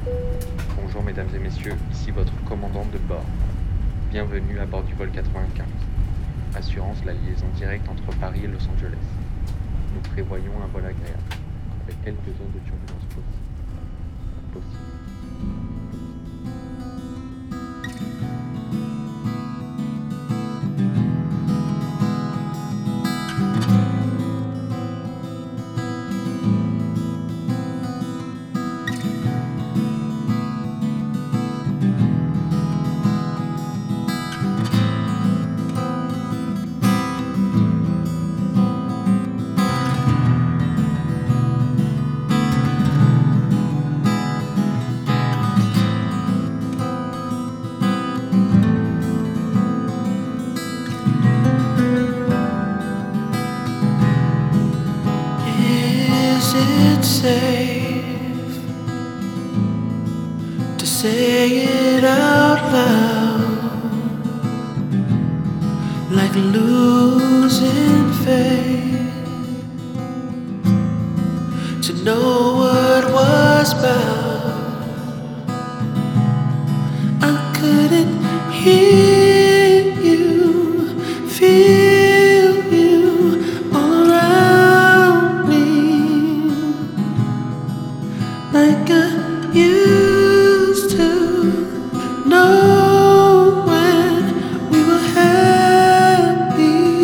Bonjour mesdames et messieurs, ici votre commandant de bord. Bienvenue à bord du vol 95. Assurance la liaison directe entre Paris et Los Angeles. Nous prévoyons un vol agréable, avec quelques heures de turbulence possible. Is it safe to say it out loud, like losing faith, to know what was bound? I couldn't hear you, feel you all around me, like I used to know when we were happy.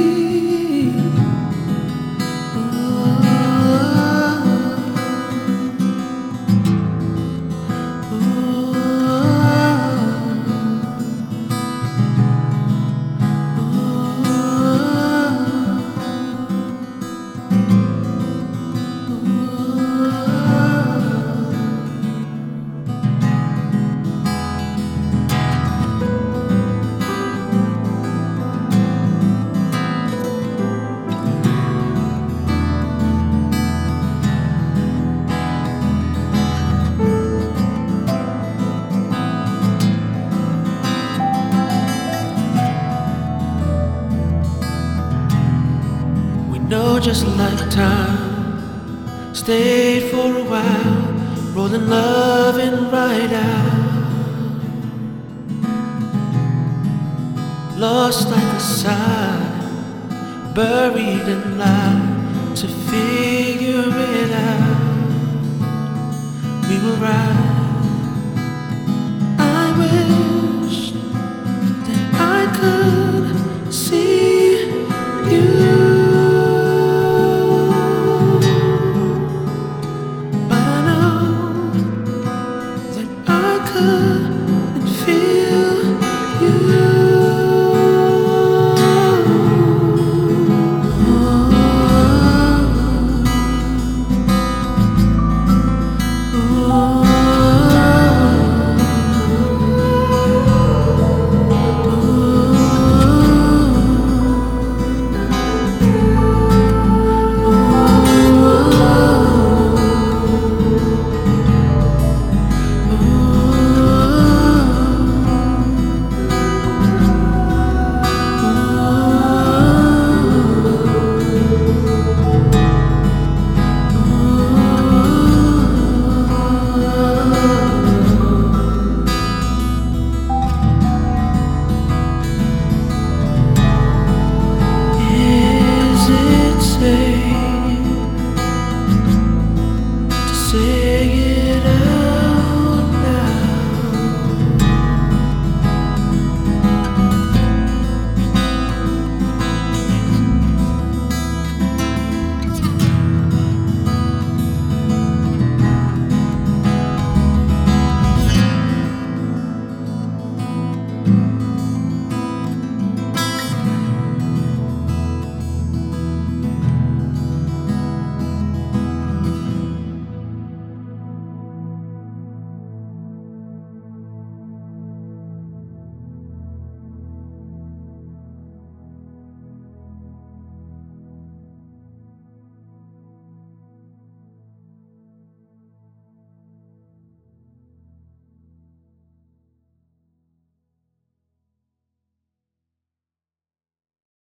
We know just like time stayed for a while, rolling loving right out, lost like a sigh, buried in life to figure it out. We were right. I wish that I could